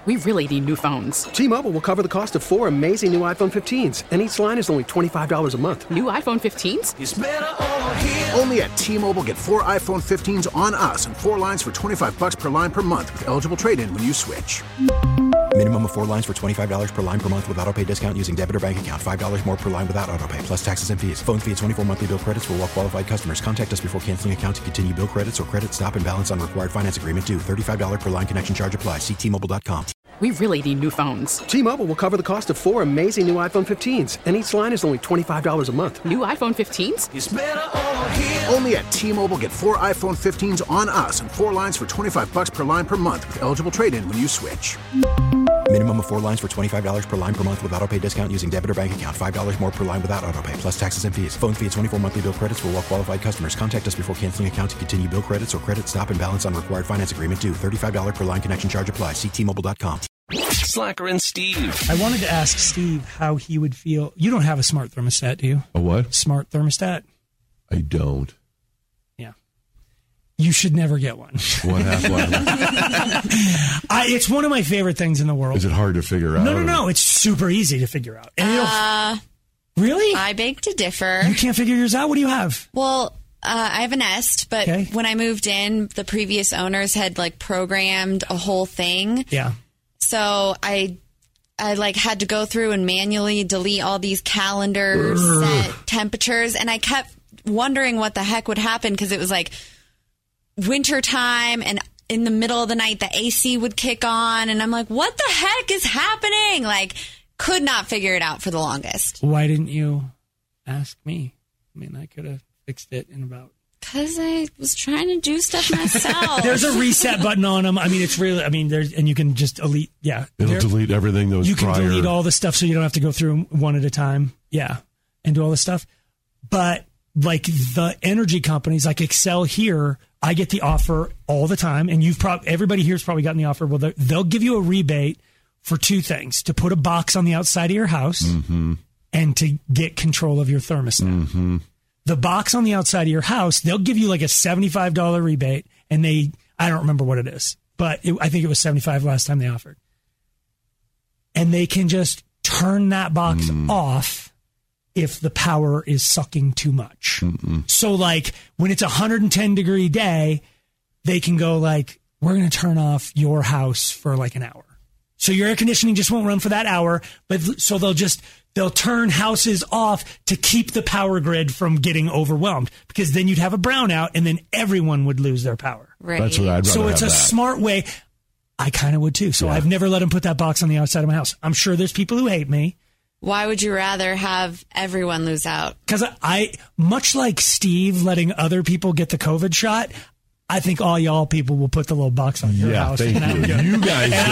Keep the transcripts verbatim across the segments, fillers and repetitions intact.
We really need new phones. T-Mobile will cover the cost of four amazing new iPhone fifteens, and each line is only twenty-five dollars a month. New iPhone fifteens? It's better over here. Only at T-Mobile, get four iPhone fifteens on us and four lines for twenty-five dollars per line per month with eligible trade-in when you switch. Minimum of four lines for twenty-five dollars per line per month with autopay discount using debit or bank account. five dollars more per line without autopay, plus taxes and fees. Phone fee at twenty-four monthly bill credits for well-qualified customers. Contact us before canceling account to continue bill credits or credit stop and balance on required finance agreement due. thirty-five dollars per line connection charge applies. See T Mobile dot com. We really need new phones. T-Mobile will cover the cost of four amazing new iPhone fifteens, and each line is only twenty-five dollars a month. New iPhone fifteens? It's better over here. Only at T-Mobile, get four iPhone fifteens on us and four lines for twenty-five dollars per line per month with eligible trade-in when you switch. Minimum of four lines for twenty-five dollars per line per month with autopay discount using debit or bank account. five dollars more per line without autopay, plus taxes and fees. Phone fee at twenty-four monthly bill credits for well-qualified customers. Contact us before canceling account to continue bill credits or credit stop and balance on required finance agreement due. thirty-five dollars per line connection charge applies. See T Mobile dot com. Slacker and Steve. I wanted to ask Steve how he would feel. You don't have a smart thermostat, do you? A what? Smart thermostat. I don't. Yeah. You should never get one. What happened? I, it's one of my favorite things in the world. Is it hard to figure out? No, no, no. It's super easy to figure out. And Uh, really? I beg to differ. You can't figure yours out? What do you have? Well, uh, I have a Nest, but Okay. when I moved in, the previous owners had like programmed a whole thing. Yeah. So I, I like had to go through and manually delete all these calendars, set temperatures, and I kept wondering what the heck would happen because it was like winter time and in the middle of the night the A C would kick on, and I'm like, what the heck is happening? Like, could not figure it out for the longest. Why didn't you ask me? I mean, I could have fixed it in about... Because I was trying to do stuff myself. There's a reset button on them. I mean, it's really, I mean, there's, and you can just delete, yeah. It'll There- delete everything that was You can prior. delete all the stuff so you don't have to go through one at a time. Yeah. And do all this stuff. But like the energy companies, like Excel here, I get the offer all the time. And you've probably, everybody here's probably gotten the offer. Well, they're- they'll give you a rebate for two things: to put a box on the outside of your house Mm-hmm. and to get control of your thermostat. Mm-hmm. The box on the outside of your house, they'll give you like a seventy-five dollars rebate, and they, I don't remember what it is, but it, I think it was seventy-five dollars last time they offered. And they can just turn that box Mm. off if the power is sucking too much. Mm-mm. So like when it's a one hundred ten degree day, they can go like, we're going to turn off your house for like an hour. So your air conditioning just won't run for that hour, but so they'll just, they'll turn houses off to keep the power grid from getting overwhelmed, because then you'd have a brownout and then everyone would lose their power. Right. That's what I'd rather So it's have a that. smart way. I kind of would too. So Yeah. I've never let them put that box on the outside of my house. I'm sure there's people who hate me. Why would you rather have everyone lose out? Because I, I, much like Steve letting other people get the COVID shot, I think all y'all people will put the little box on your Yeah, house. thank and I you. would go- You guys go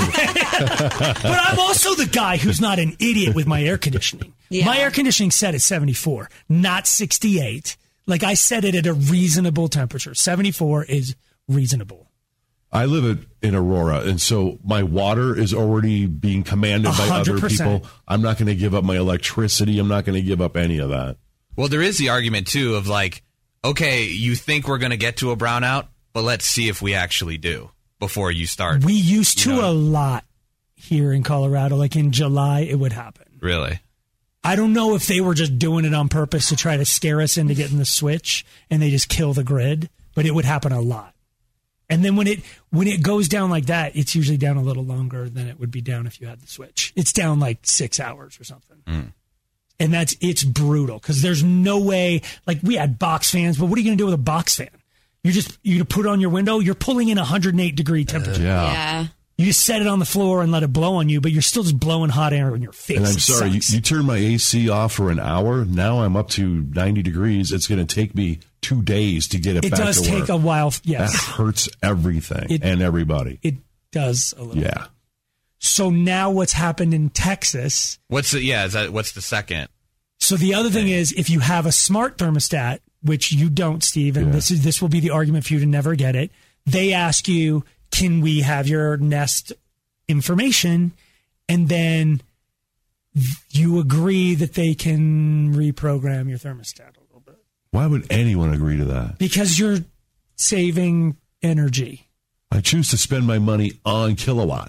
ahead. But I'm also the guy who's not an idiot with my air conditioning. Yeah. My air conditioning set at seventy-four, not sixty-eight. Like I set it at a reasonable temperature. seventy-four is reasonable. I live at, in Aurora, and so my water is already being commanded by one hundred other percent. people. I'm not going to give up my electricity. I'm not going to give up any of that. Well, there is the argument, too, of like, okay, you think we're going to get to a brownout, but let's see if we actually do before you start. We used to You know. a lot here in Colorado. Like in July, it would happen. Really? I don't know if they were just doing it on purpose to try to scare us into getting the switch and they just kill the grid, but it would happen a lot. And then when it when it goes down like that, it's usually down a little longer than it would be down if you had the switch. It's down like six hours or something. Mm. And that's, it's brutal because there's no way, like we had box fans, but what are you going to do with a box fan? You're just, you're going to put it on your window, you're pulling in one hundred eight degree temperature. Yeah. Yeah. You just set it on the floor and let it blow on you, but you're still just blowing hot air in your face. And I'm It sorry, you, sucks. you turned my A C off for an hour. Now I'm up to ninety degrees. It's going to take me two days to get it, It back does to take work. a while. Yes. That hurts everything It- and everybody. It does a little. Yeah. So now what's happened in Texas? What's the, yeah, is that, what's the second? So the other thing is, if you have a smart thermostat, which you don't, Steve, and Yeah. this is this will be the argument for you to never get it. They ask you, can we have your Nest information? And then you agree that they can reprogram your thermostat a little bit Why would anyone agree to that? because you're saving energy. I choose to spend my money on kilowatts.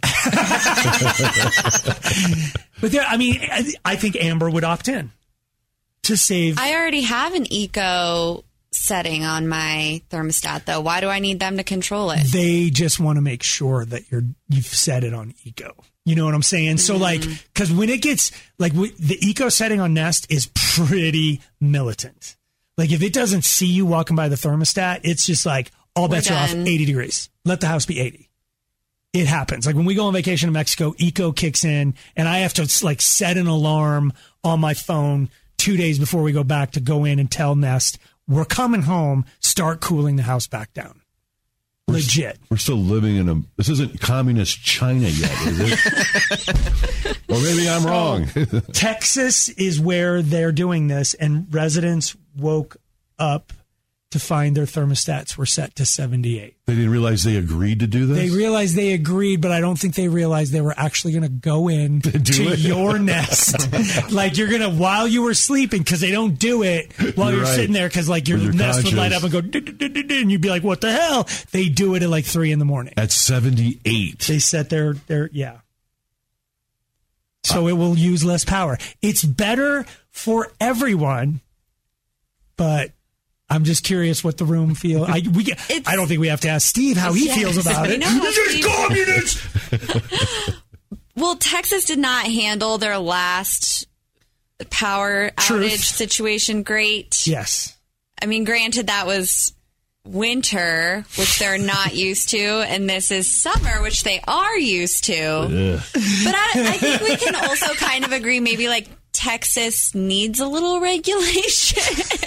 But there, I mean, I, I think Amber would opt in to save. I already have an eco setting on my thermostat, though. Why do I need them to control it? They just want to make sure that you're you've set it on eco. You know what I'm saying? So, like, because when it gets, like, w- the eco setting on Nest is pretty militant. Like, if it doesn't see you walking by the thermostat, it's just like, all bets are off eighty degrees. Let the house be eighty. It happens. Like, when we go on vacation to Mexico, eco kicks in, and I have to, like, set an alarm on my phone two days before we go back to go in and tell Nest, we're coming home, start cooling the house back down. We're Legit. St- we're still living in a. This isn't communist China yet, is it? Or maybe I'm wrong. Texas is where they're doing this, and residents woke up to find their thermostats were set to seventy-eight. They didn't realize they agreed to do this? They realized they agreed, but I don't think they realized they were actually going to go in to it? your Nest. Like, you're going to, while you were sleeping, because they don't do it while You're you're right. sitting there, because, like, your, With your Nest would light conscience. up and go, "Du-du-du-du-du," and you'd be like, what the hell? They do it at like three in the morning. At seventy-eight. They set their, their yeah. So it will use less power. It's better for everyone, but I'm just curious what the room feels. I we get, It's- I don't think we have to ask Steve how he Yes, feels about we it. know how This is Steve- communist. Well, Texas did not handle their last power Truth. outage situation great. Yes. I mean, granted, that was winter, which they're not used to, and this is summer, which they are used to. Ugh. But I, I think we can also kind of agree maybe like Texas needs a little regulation.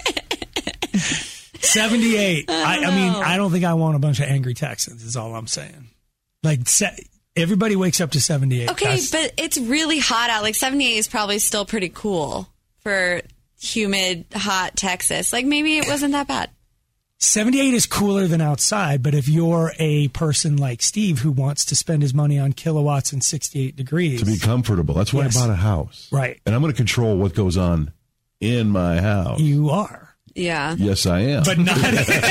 seventy-eight. I, I mean, I don't think I want a bunch of angry Texans, is all I'm saying. Like, se- everybody wakes up to seventy-eight. Okay, That's- but it's really hot out. Like seventy-eight is probably still pretty cool for humid, hot Texas. Like maybe it wasn't that bad. seventy-eight is cooler than outside, but if you're a person like Steve who wants to spend his money on kilowatts and sixty-eight degrees. To be comfortable. That's why Yes. I bought a house. Right. And I'm going to control what goes on in my house. You are. Yeah. Yes, I am. But not,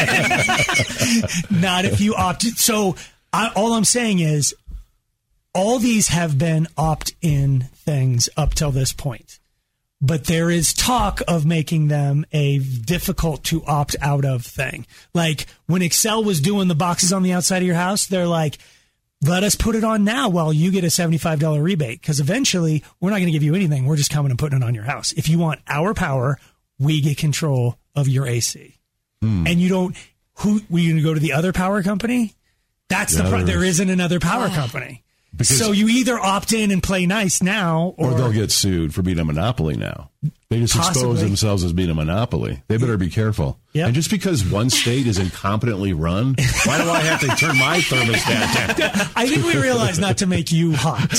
not if you opt. So I, all I'm saying is all these have been opt-in things up till this point. But there is talk of making them a difficult to opt out of thing. Like when Excel was doing the boxes on the outside of your house, they're like, let us put it on now while you get a seventy-five dollars rebate. Because eventually we're not going to give you anything. We're just coming and putting it on your house. If you want our power, we get control of your A C. Hmm. And you don't, who, were you going to go to the other power company? That's Yeah, the pro- there there is. isn't another power company. Because- So you either opt in and play nice now, or, Or they'll get sued for being a monopoly now. They just expose Possibly. themselves as being a monopoly. They better be careful. Yep. And just because one state is incompetently run, why do I have to turn my thermostat down? I think we realize not to make you hot.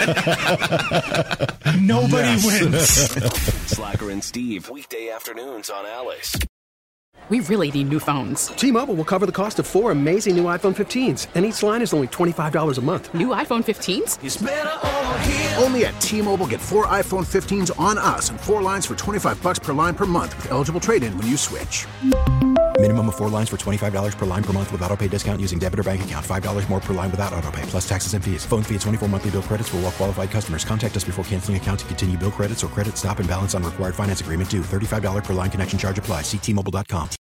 Nobody Yes. wins. Slacker and Steve, weekday afternoons on Alice. We really need new phones. T-Mobile will cover the cost of four amazing new iPhone fifteens, and each line is only twenty-five dollars a month. New iPhone fifteens? It's better over here. Only at T-Mobile, get four iPhone fifteens on us and four lines for twenty-five bucks per line per month with eligible trade-in when you switch. Minimum of four lines for twenty-five dollars per line per month with autopay discount using debit or bank account. five dollars more per line without autopay, plus taxes and fees. Phone fee at twenty-four monthly bill credits for well-qualified customers. Contact us before canceling account to continue bill credits or credit stop and balance on required finance agreement due. thirty-five dollars per line connection charge applies. See T Mobile dot com.